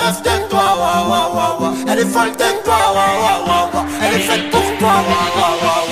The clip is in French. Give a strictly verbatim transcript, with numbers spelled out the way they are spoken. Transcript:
rêve de toi, wa, wa, wa, wa. Elle est folle de toi, wa, wa, wa, wa. Elle est faite pour toi, wa, wa, wa, wa.